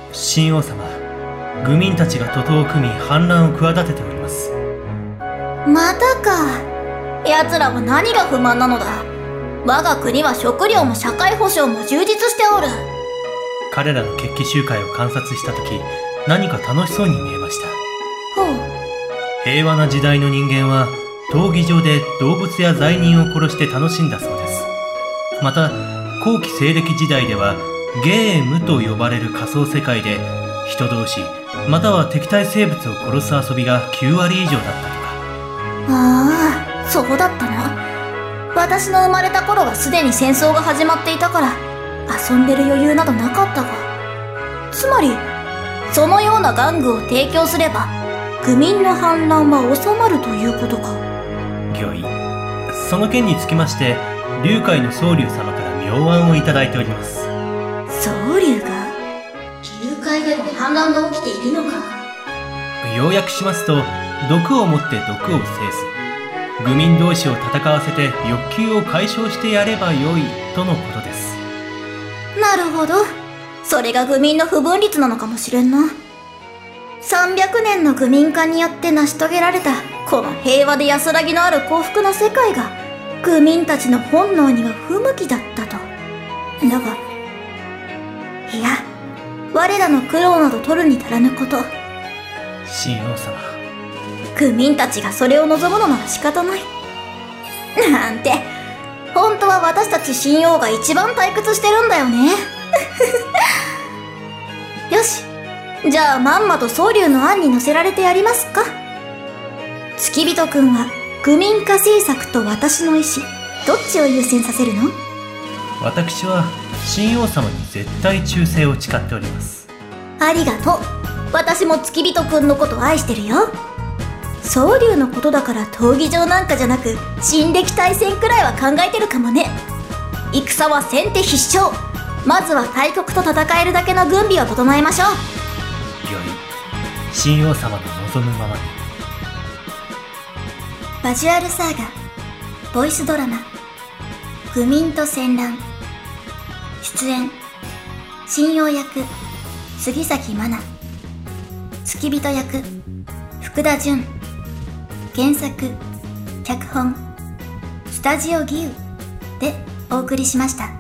秦王様、愚民たちが徒党を組み反乱を企てております。 またか。奴らは何が不満なのだ。我が国は食料も社会保障も充実しておる。 彼らの決起集会を観察したとき、何か楽しそうに見えました。 ほう。 平和な時代の人間は闘技場で動物や罪人を殺して楽しんだそうです。また後期西暦時代ではゲームと呼ばれる仮想世界で人同士または敵対生物を殺す遊びが9割以上だったとか。 ああ、そうだったな。私の生まれた頃はすでに戦争が始まっていたから遊んでる余裕などなかったが、つまりそのような玩具を提供すれば愚民の反乱は収まるということか。 御意。その件につきまして龍海の宗龍様から妙案をいただいております。 宗龍が？龍海でも反乱が起きているのか。 要約しますと、毒をもって毒を制す、愚民同士を戦わせて欲求を解消してやればよいとのことです。 なるほど。それが愚民の不分律なのかもしれんな。300年の愚民化によって成し遂げられたこの平和で安らぎのある幸福な世界が愚民たちの本能には不向きだったと。だが、いや、我らの苦労など取るに足らぬこと。 秦王様、 愚民たちがそれを望むのなら仕方ない。なんて、本当は私たち秦王が一番退屈してるんだよね。よし、じゃあまんまと宗龍の案に乗せられてやりますか。付き人くんは愚民化政策と私の意志、どっちを優先させるの？ 私は秦王様に絶対忠誠を誓っております。 ありがとう。私も付き人くんのこと愛してるよ。宗龍のことだから闘技場なんかじゃなく新暦大戦くらいは考えてるかもね。戦は先手必勝。まずは大国と戦えるだけの軍備を整えましょう。 よい、秦王様の望むままに。 バジュアルサーガボイスドラマ愚民と戦乱。出演秦王役杉咲真奈、付き人役福田純。原作脚本スタジオギウでお送りしました。